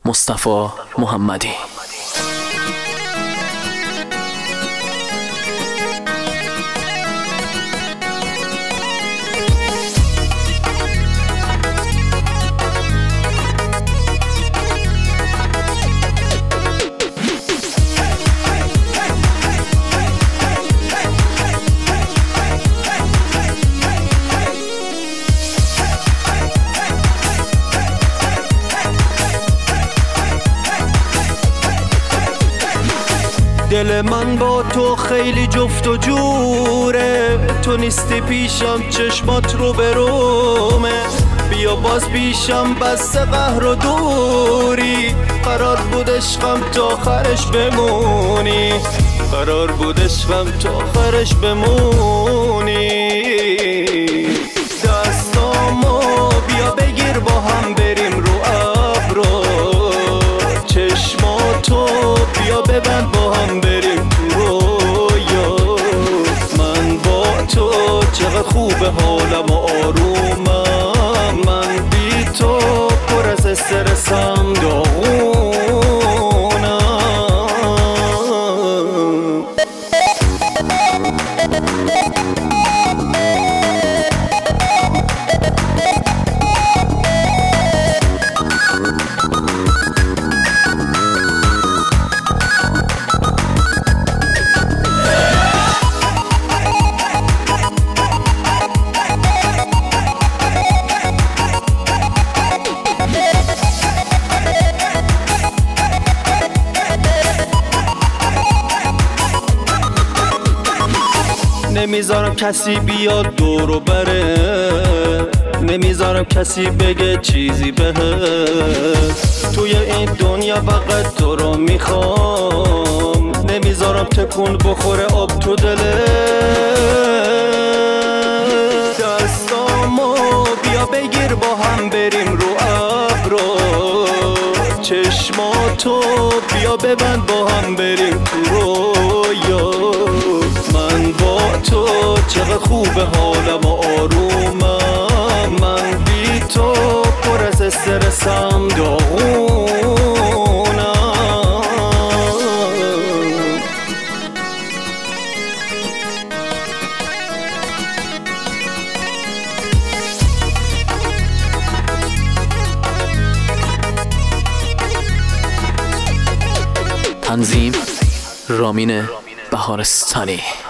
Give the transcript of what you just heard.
مصطفی محمدی. دل من با تو خیلی جفت و جوره، تو نیستی پیشم چشمات رو برومه. بیا باز پیشم بس قهر و دوری، قرار بود عشقم تا آخرش بمونی، قرار بود عشقم تا آخرش بمونی. دستامو بیا بگیر با هم بریم رو ابرو، چشماتو بیا ببند با هم بریم تو رویا. من با تو چقدر خوبه حالم و آرومم، من بی تو پر از استرسم داغونم. نمیذارم کسی بیاد دورو بره، نمیذارم کسی بگه چیزی بهت. توی این دنیا فقط تو رو میخوام، نمیذارم تکون بخوره آب تو دلت. دستامو بیا بگیر با هم بریم رو ابرو، چشماتو بیا ببند با هم بریم تو رویا. من با تو چقدر خوبه حالم و آرومم، من بی تو پر از استرسم داغونم. تنظیم رامین بهارستانی.